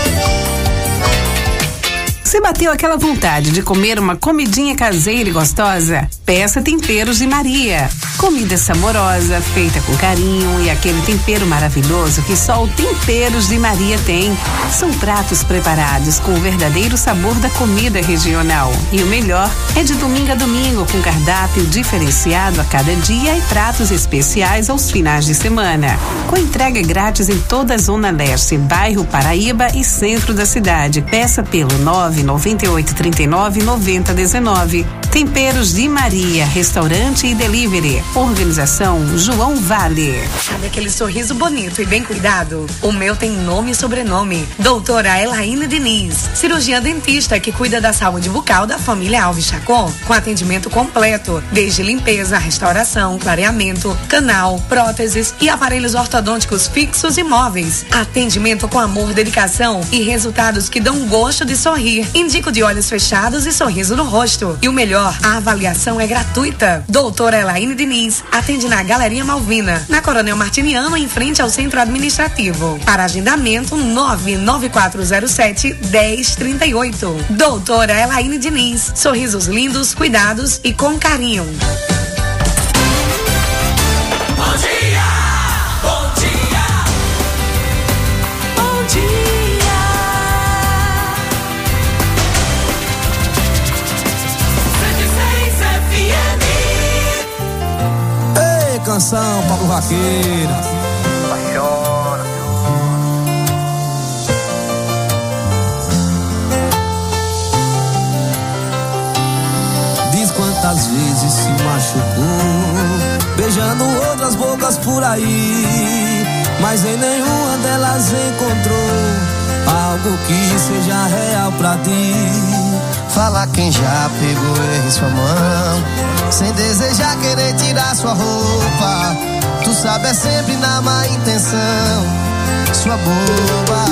Speaker 9: Se bateu aquela vontade de comer uma comidinha caseira e gostosa? Peça Temperos de Maria. Comida saborosa, feita com carinho e aquele tempero maravilhoso que só o Temperos de Maria tem. São pratos preparados com o verdadeiro sabor da comida regional. E o melhor é de domingo a domingo, com cardápio diferenciado a cada dia e pratos especiais aos finais de semana. Com entrega grátis em toda a Zona Leste, bairro Paraíba e centro da cidade. Peça pelo nove nove oito três nove nove zero um nove. Temperos de Maria, restaurante e delivery. Organização João Vale.
Speaker 10: Sabe aquele sorriso bonito e bem cuidado? O meu tem nome e sobrenome. Doutora Elaine Diniz, cirurgiã dentista que cuida da saúde bucal da família Alves Chacon, com atendimento completo, desde limpeza, restauração, clareamento, canal, próteses e aparelhos ortodônticos fixos e móveis. Atendimento com amor, dedicação e resultados que dão gosto de sorrir. Indico de olhos fechados e sorriso no rosto. E o melhor, a avaliação é gratuita. Doutora Elaine Diniz atende na Galeria Malvina, na Coronel Martiniano, em frente ao Centro Administrativo. Para agendamento, nove nove quatro zero sete um zero três oito. Doutora Elaine Diniz. Sorrisos lindos, cuidados e com carinho.
Speaker 15: Bom dia! Bom dia! Bom dia!
Speaker 11: Canção, Pablo Vaqueiro. Diz quantas vezes se machucou, beijando outras bocas por aí, mas em nenhuma delas encontrou algo que seja real pra ti.
Speaker 12: Fala quem já pegou em sua mão, sem desejar querer tirar sua roupa. Tu sabe, é sempre na má intenção, sua boba.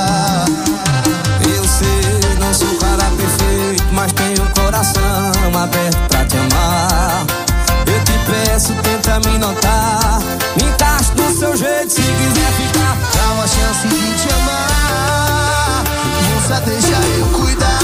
Speaker 11: Eu sei, não sou cara perfeito, mas tenho um coração aberto pra te amar. Eu te peço, tenta me notar, me encaixe do seu jeito se quiser ficar.
Speaker 12: Dá uma chance de te amar, moça, deixa eu cuidar.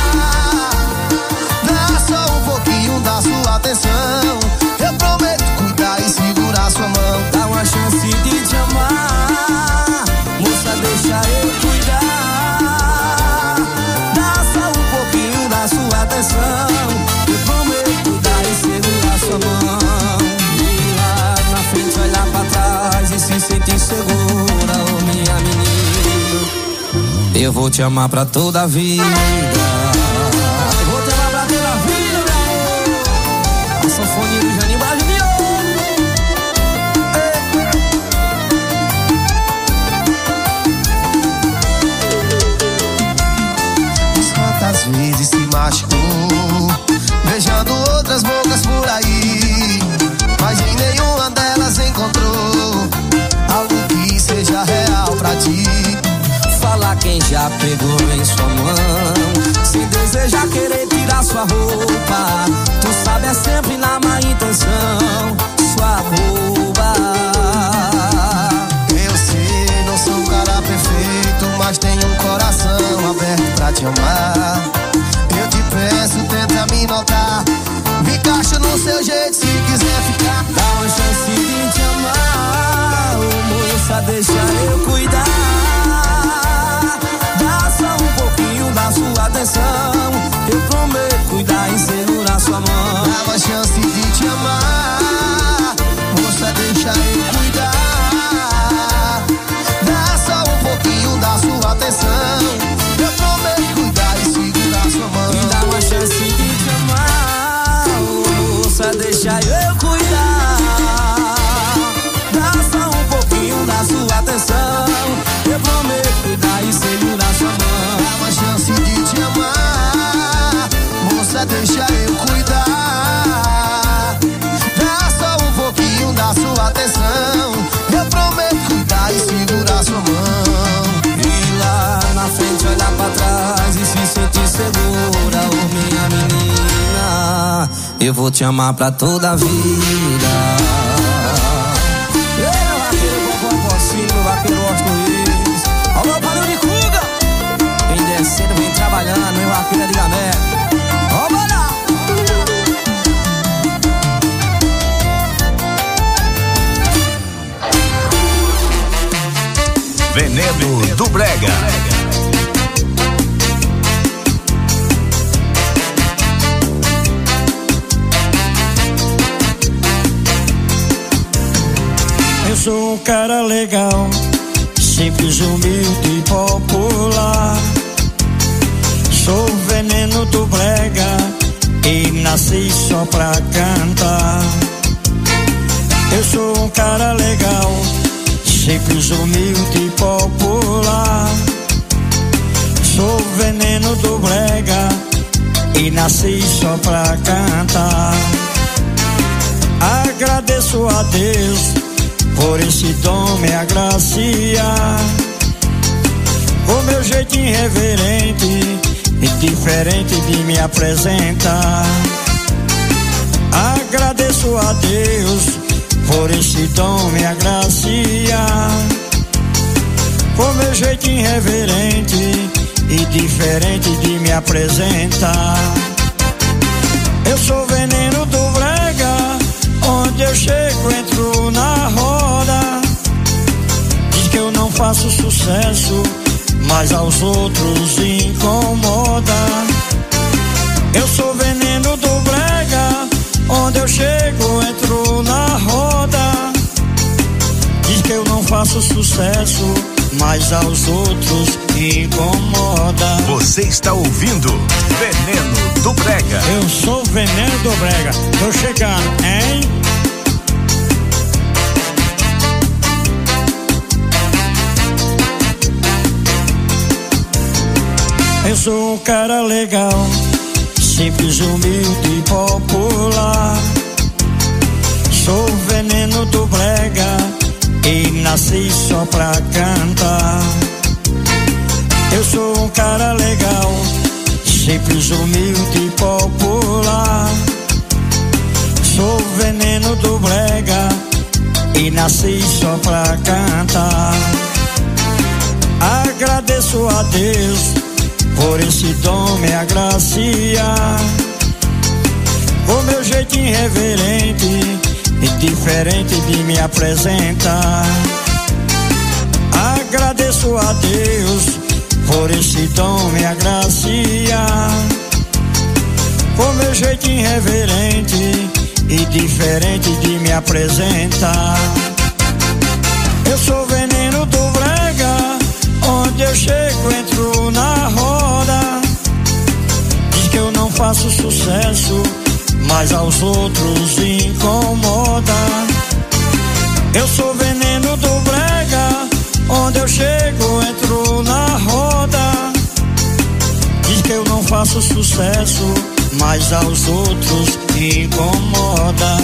Speaker 12: Só um pouquinho da sua atenção, eu prometo cuidar e segurar sua mão.
Speaker 11: Dá uma chance de te amar, moça, deixa eu cuidar. Dá só um pouquinho da sua atenção, eu prometo cuidar e segurar sua mão. E lá na frente olhar pra trás e se sentir segura, oh minha menina. Eu vou te amar pra toda a vida.
Speaker 12: Quantas vezes se machucou, beijando outras bocas por aí, mas em nenhuma delas encontrou algo que seja real pra ti.
Speaker 11: Fala quem já pegou em sua mão, se deseja querer tirar sua roupa. Tu sabe, é sempre na má intenção, sua roupa.
Speaker 12: Eu sei, não sou um cara perfeito, mas tenho um coração aberto pra te amar. Eu te peço, tenta me notar, me encaixa no seu jeito se quiser ficar.
Speaker 11: Dá uma chance de te amar, oh, moça, deixa eu cuidar. Dá só um pouquinho da sua atenção, eu prometo cuidar e segurar sua mão.
Speaker 12: Dá uma chance de te amar,
Speaker 11: eu vou te amar pra toda a vida. Ei, meu vaqueiro, bom, possível, meu vaqueiro Austin Luiz. Alô, Padrão de Cuga. Quem descendo vem trabalhando, meu vaqueiro é de Gamé. Vamos lá.
Speaker 27: Veneno do Brega.
Speaker 3: Eu sou um cara legal, simples, humilde e popular. Sou o veneno do brega e nasci só pra cantar. Eu sou um cara legal, simples, humilde e popular. Sou o veneno do brega e nasci só pra cantar. Agradeço a Deus por esse dom me agraciar. O meu jeito irreverente e diferente de me apresentar. Agradeço a Deus por esse dom me agraciar. O meu jeito irreverente e diferente de me apresentar. Eu sou veneno do brega, onde eu chego entro na roda. Diz que eu não faço sucesso, mas aos outros incomoda. Eu sou veneno do brega, onde eu chego entro na roda. Diz que eu não faço sucesso, mas aos outros incomoda.
Speaker 27: Você está ouvindo Veneno do Brega.
Speaker 3: Eu sou veneno do brega, tô chegando, hein? Eu sou um cara legal, simples, humilde e popular. Sou o veneno do brega e nasci só pra cantar. Eu sou um cara legal, simples, humilde e popular. Sou o veneno do brega e nasci só pra cantar. Agradeço a Deus por esse dom me agraciar. O meu jeito irreverente e diferente de me apresentar. Agradeço a Deus por esse dom me agraciar. O meu jeito irreverente e diferente de me apresentar. Eu sou veneno do brega, onde eu chego entro na roda. Diz que eu não faço sucesso, mas aos outros incomoda. Eu sou veneno do brega, onde eu chego entro na roda. Diz que eu não faço sucesso, mas aos outros incomoda.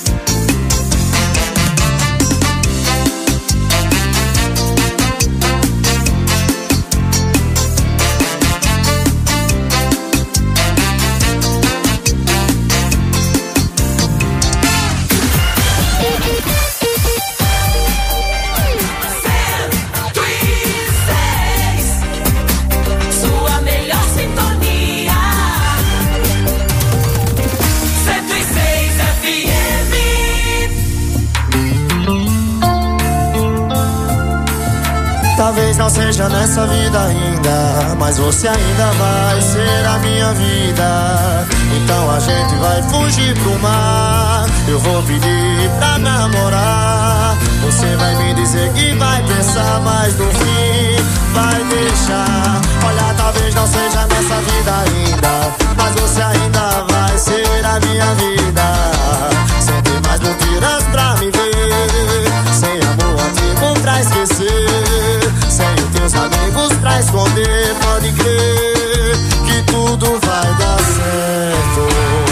Speaker 12: Talvez não seja nessa vida ainda, mas você ainda vai ser a minha vida. Então a gente vai fugir pro mar. Eu vou pedir pra namorar. Você vai me dizer que vai pensar, mas no fim vai deixar. Olha, talvez não seja nessa vida ainda, mas você ainda vai ser a minha vida. Sem ter mais mentiras pra me ver, sem amor antigo pra esquecer, sem os teus amigos pra esconder. Pode crer que tudo vai dar certo.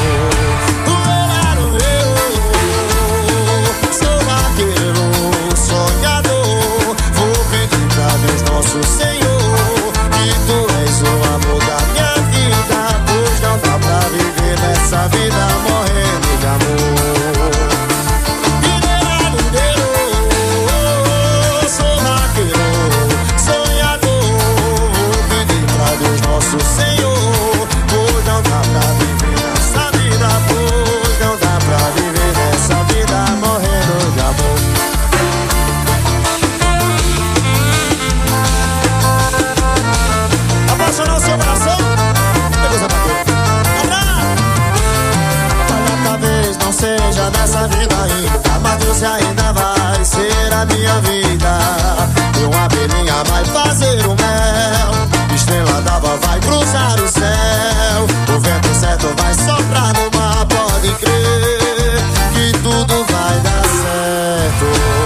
Speaker 12: Sou vaqueiro, sonhador. Vou pedir pra Deus nosso Senhor que tu és o amor da minha vida, pois não dá pra viver nessa vida morrer linda, mas você ainda vai ser a minha vida. E uma abelhinha vai fazer o mel, estrela d'alva vai cruzar o céu, o vento certo vai soprar no mar, pode crer que tudo vai dar certo.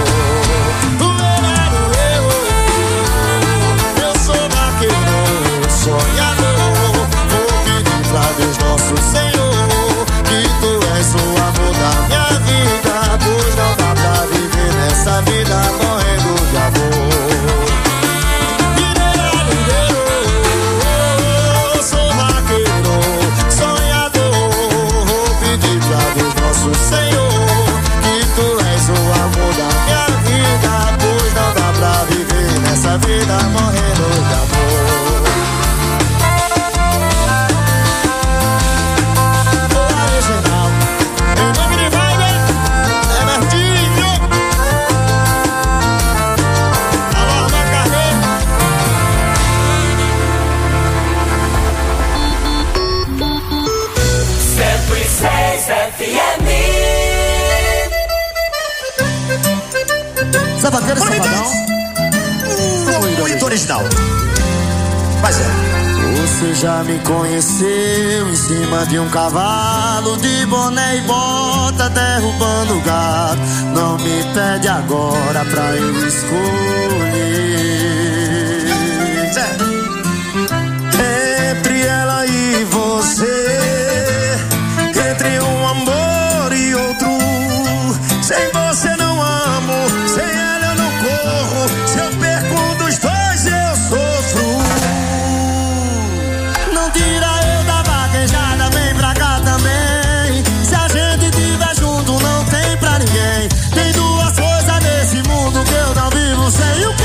Speaker 12: Eu sou vaqueiro, sonhador, vou pedir pra Deus nosso Senhor que tu és o amor da minha vida, pois não dá pra viver nessa vida morrendo de amor. Eu sou vaqueiro, sonhador, vou pedir pra Deus nosso Senhor que tu és o amor da minha vida, pois não dá pra viver nessa vida morrendo de amor.
Speaker 6: Vaqueiro Safadão. Muito original. Mas é.
Speaker 12: Você já me conheceu em cima de um cavalo, de boné e bota, derrubando gado. Não me pede agora pra eu escolher. É. Entre ela e você, entre um amor e outro, sem você não amo, sem ela eu não corro. Se eu perco um dos dois eu sofro. Não tira eu da vaquejada, vem pra cá também. Se a gente tiver junto não tem pra ninguém. Tem duas coisas nesse mundo que eu não vivo sem o quê?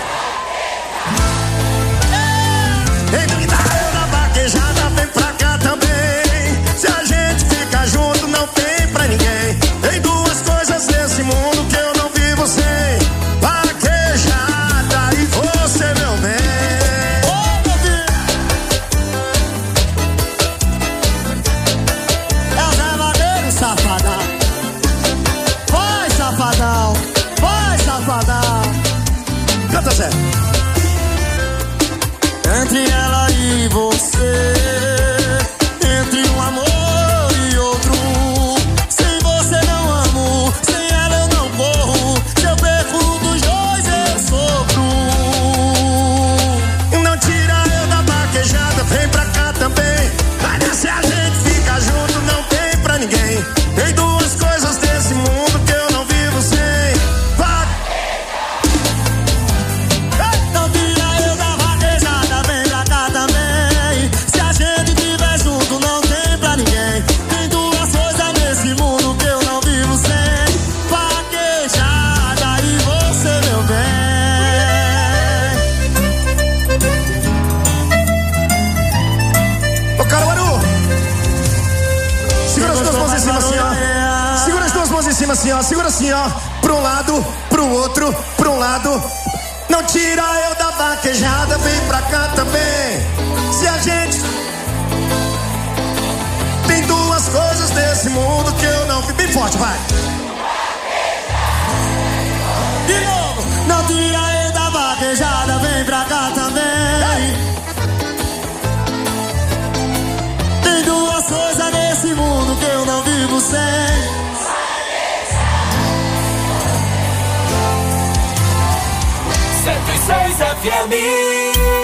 Speaker 12: É. Então tira eu da vaquejada, vem pra cá também. Se a gente fica junto não tem pra ninguém. Tem duas coisas nesse mundo que eu não vivo sem: vaquejada e você, meu bem. Oh, meu Deus. É o Zé Vaqueiro, safadão. Vai, safadão. Vai, safadão. Canta, Zé. Entre ela e você, entre um amor e outro, sem você não amo, sem ela eu não corro. Se eu perco um dos dois eu sofro. Não tira eu da vaquejada, vem pra cá também. Olha, se a gente fica junto não tem pra ninguém. Tem duas coisas desse mundo que eu não vivo sem: não tira eu da vaquejada, vem pra cá também. Se a gente tiver junto não tem pra ninguém. Tem duas coisas nesse mundo que eu não vivo sem: vaquejada e você, meu bem. Ô, Caruaru, segura as duas mãos em cima assim, ó. Segura as duas mãos em cima assim, ó. Segura assim, ó. Pra um lado, pro outro, pra um lado. Não tira eu da vaquejada, vem pra cá também. Se a gente tem duas coisas desse mundo que eu não vi. Bem forte, vai. De novo. Não tira eu da vaquejada, vem pra cá também. Tem duas coisas nesse mundo que eu não vivo sem:
Speaker 5: cento e seis F M.